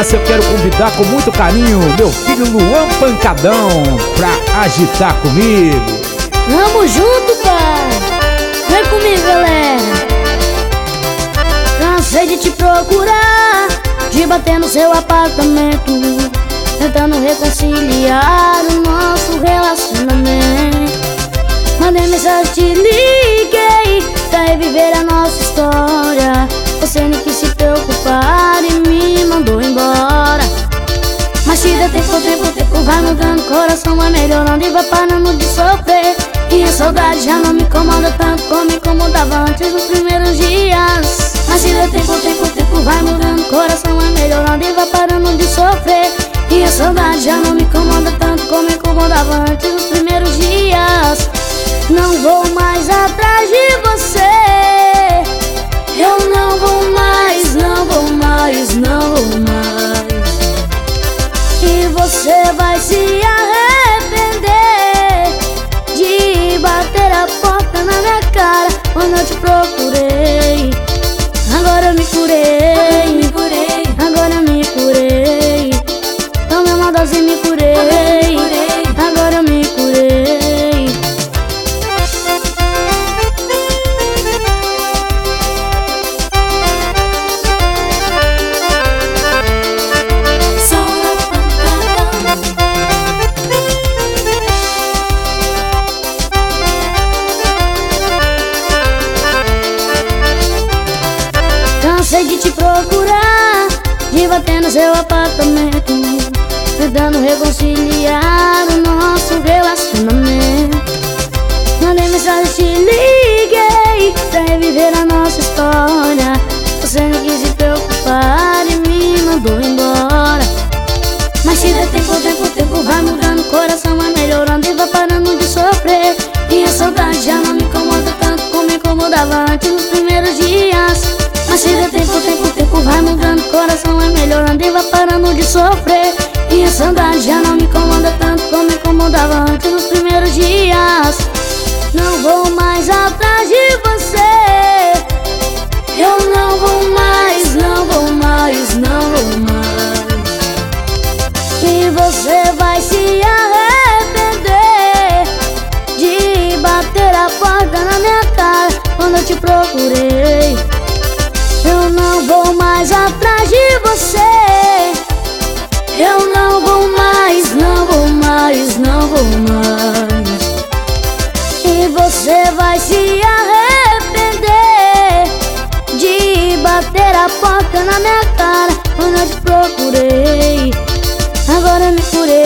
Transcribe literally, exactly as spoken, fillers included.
essa eu quero convidar com muito carinho meu filho Luan Pancadão pra agitar comigo. Tamo junto, pai. Vem comigo, galera. Cansei de te procurar, de bater no seu apartamento, tentando reconciliar o nosso relacionamento. Mandei mensagem, te liguei pra reviver a nossa história. Você nem quis se preocupar e me mandou embora. Mas se der tempo, tempo, tempo vai mudando, o coração vai melhorando e vai parando de sofrer. E a saudade já não me incomoda tanto como me incomodava antes nos primeiros dias. Mas se der tempo, tempo, tempo vai mudando, o coração vai melhorando e vai parando de sofrer. E a saudade já não me incomoda tanto como me incomodava antes nos primeiros dias. Não vou mais atrás de você, eu não vou mais, não vou mais, não vou mais. E você vai se arrepender de bater a porta na minha cara quando eu te procurei. Agora eu me curei, agora eu me curei. Tomei uma dose e me curei, agora eu me curei. Cansei de te procurar, de bater no seu apartamento, tentando reconciliar o nosso relacionamento. Mandei mensagem, te liguei pra reviver a nossa história. Você não quis se preocupar e me mandou embora. Mas se der tempo, tempo, tempo vai mudando, o coração vai melhorando e vai parando de sofrer. E a saudade já não me incomoda tanto como me incomodava antes nos primeiros dias. Mas se der tempo, tempo, tempo vai mudando, o coração vai melhorando e vai parando de sofrer. E a saudade já não me incomoda tanto como me incomodava antes nos primeiros dias. Não vou mais atrás de você, eu não vou mais, não vou mais, não vou mais. E você vai se arrepender de bater a porta na minha cara quando eu te procurei. Eu não vou mais atrás de você, eu não vou mais, não vou mais, não vou mais. E você vai se arrepender de bater a porta na minha cara quando eu te procurei. Agora eu me curei.